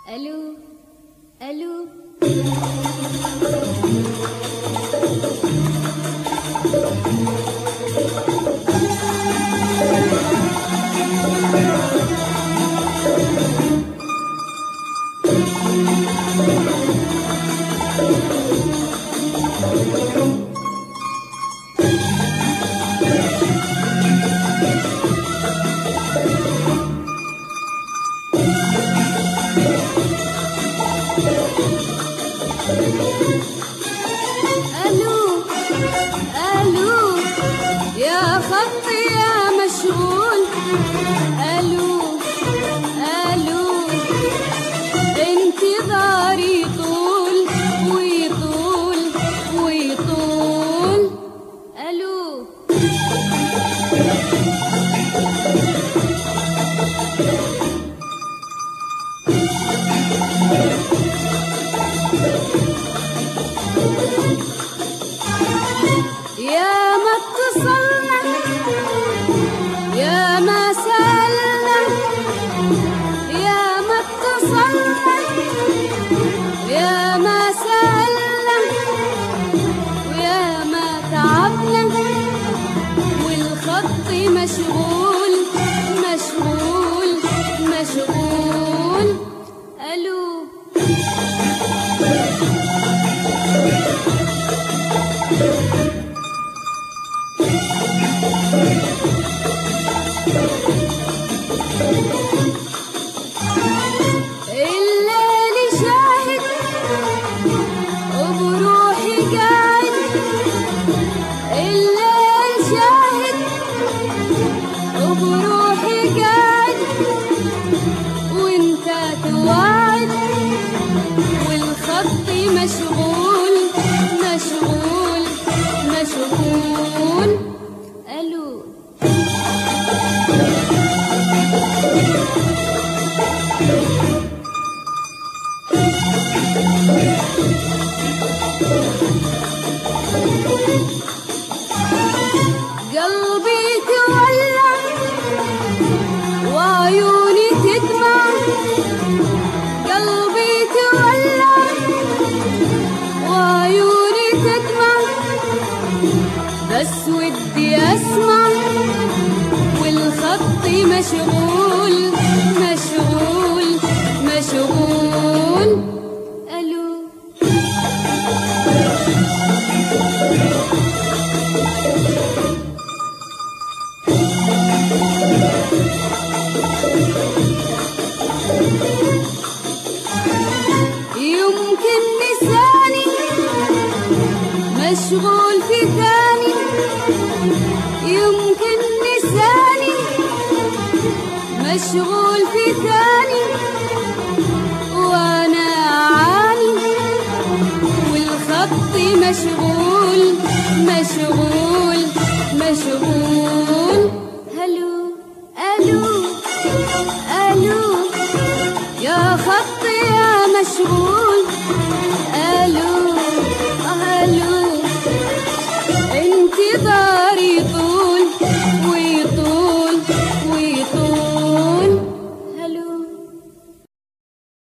الو الو الو الو يا خطي يا مشغول. الو الو انتظاري طول ويطول ويطول. الو يا ما اتصلنا يا ما سألنا، يا ما اتصلنا يا ما سألنا، ويا ما تعبنا والخط مشغول مشغول مشغول. الو الليل شاهد وبروحي قاعد، الليل شاهد وبروحي قاعد، وانت توعد والخط مشغول مشغول مشغول. الو قلبي تولع وعيوني تدمع، قلبي تولع وعيوني تدمع، بس ودي اسمع والخط مشغول مشغول مشغول. الو يمكن لساني مشغول في ثاني، يمكن لساني مشغول في ثاني، وانا اعاني والخط مشغول مشغول